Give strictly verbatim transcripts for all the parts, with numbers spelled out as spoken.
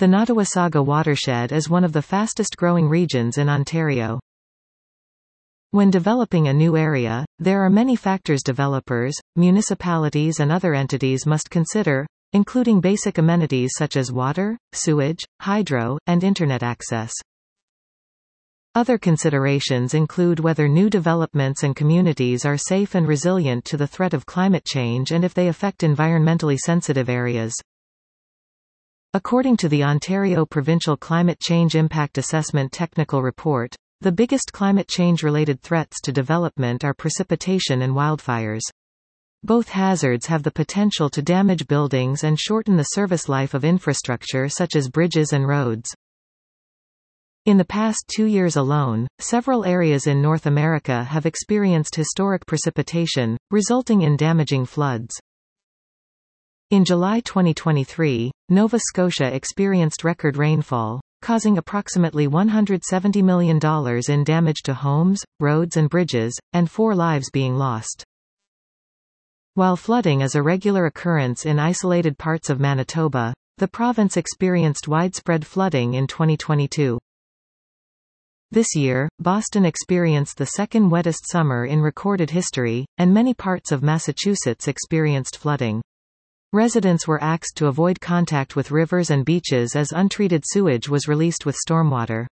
The Nottawasaga watershed is one of the fastest-growing regions in Ontario. When developing a new area, there are many factors developers, municipalities and other entities must consider, including basic amenities such as water, sewage, hydro, and internet access. Other considerations include whether new developments and communities are safe and resilient to the threat of climate change and if they affect environmentally sensitive areas. According to the Ontario Provincial Climate Change Impact Assessment Technical Report, the biggest climate change-related threats to development are precipitation and wildfires. Both hazards have the potential to damage buildings and shorten the service life of infrastructure such as bridges and roads. In the past two years alone, several areas in North America have experienced historic precipitation, resulting in damaging floods. In July twenty twenty-three, Nova Scotia experienced record rainfall, causing approximately one hundred seventy million dollars in damage to homes, roads and bridges, and four lives being lost. While flooding is a regular occurrence in isolated parts of Manitoba, the province experienced widespread flooding in twenty twenty-two. This year, Boston experienced the second wettest summer in recorded history, and many parts of Massachusetts experienced flooding. Residents were asked to avoid contact with rivers and beaches as untreated sewage was released with stormwater.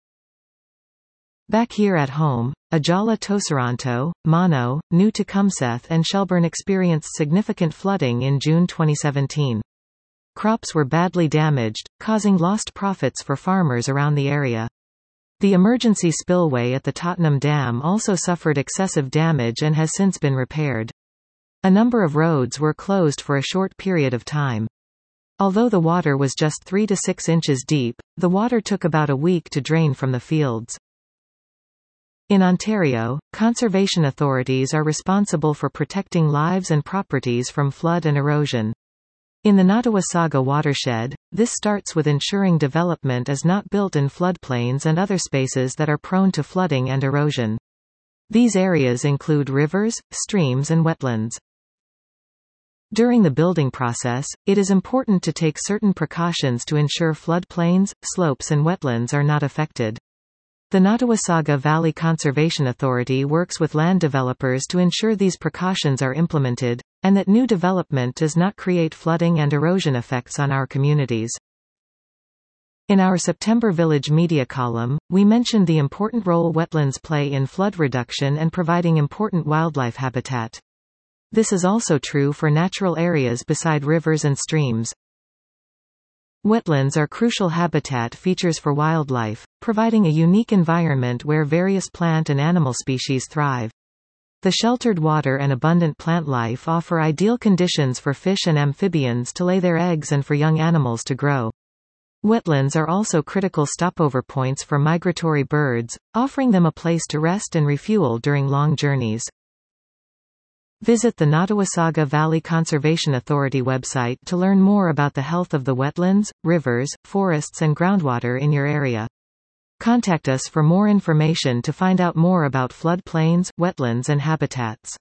Back here at home, Ajala Tosaranto, Mono, New Tecumseth and Shelburne experienced significant flooding in June twenty seventeen. Crops were badly damaged, causing lost profits for farmers around the area. The emergency spillway at the Tottenham Dam also suffered excessive damage and has since been repaired. A number of roads were closed for a short period of time. Although the water was just three to six inches deep, the water took about a week to drain from the fields. In Ontario, conservation authorities are responsible for protecting lives and properties from flood and erosion. In the Nottawasaga watershed, this starts with ensuring development is not built in floodplains and other spaces that are prone to flooding and erosion. These areas include rivers, streams and wetlands. During the building process, it is important to take certain precautions to ensure floodplains, slopes and wetlands are not affected. The Nottawasaga Valley Conservation Authority works with land developers to ensure these precautions are implemented, and that new development does not create flooding and erosion effects on our communities. In our September Village Media column, we mentioned the important role wetlands play in flood reduction and providing important wildlife habitat. This is also true for natural areas beside rivers and streams. Wetlands are crucial habitat features for wildlife, providing a unique environment where various plant and animal species thrive. The sheltered water and abundant plant life offer ideal conditions for fish and amphibians to lay their eggs and for young animals to grow. Wetlands are also critical stopover points for migratory birds, offering them a place to rest and refuel during long journeys. Visit the Nottawasaga Valley Conservation Authority website to learn more about the health of the wetlands, rivers, forests and groundwater in your area. Contact us for more information to find out more about floodplains, wetlands and habitats.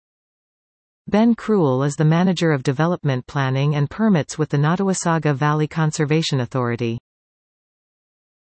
Ben Cruel is the Manager of Development Planning and Permits with the Nottawasaga Valley Conservation Authority.